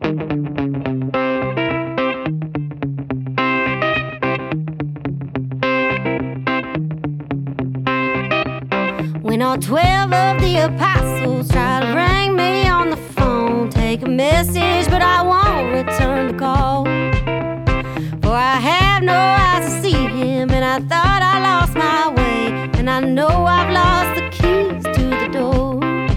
When all 12 of the apostles try to ring me on the phone, take a message, but I won't return the call. For I have no eyes to see him, and I thought I lost my way, and I know I've lost the keys to the door.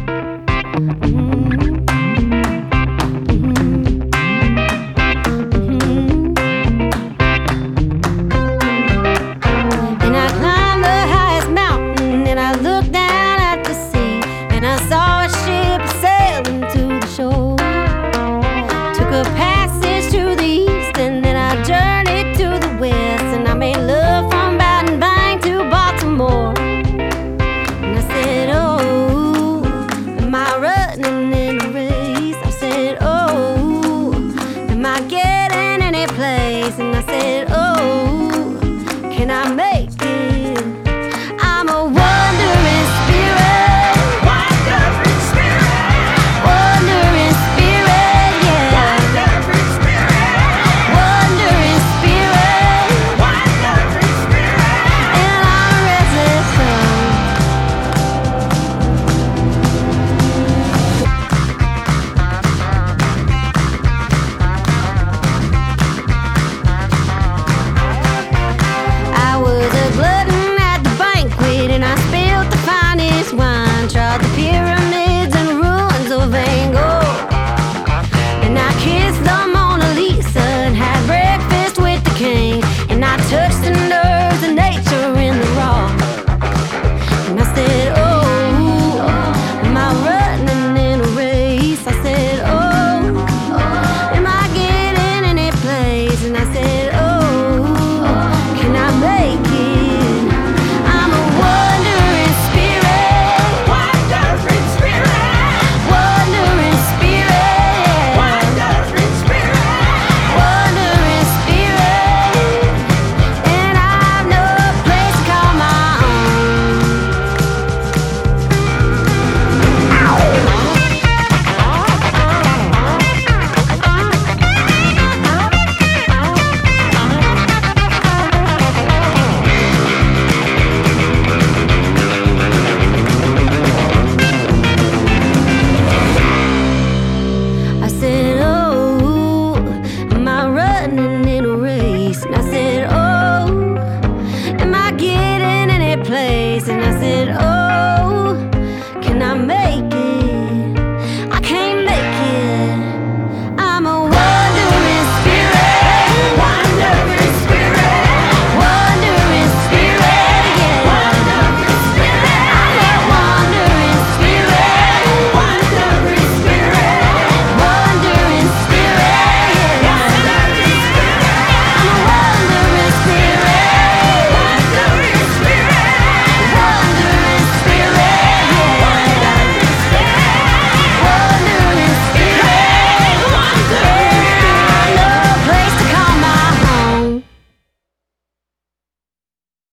And I climbed the highest mountain, and I looked down at the sea, and I saw a ship sailing to the shore. Took a passage to the east, and then I journeyed to the west, and I made love from Baton Bank to Baltimore. And I said, oh, am I running in a race? I said, oh, am I getting any place? And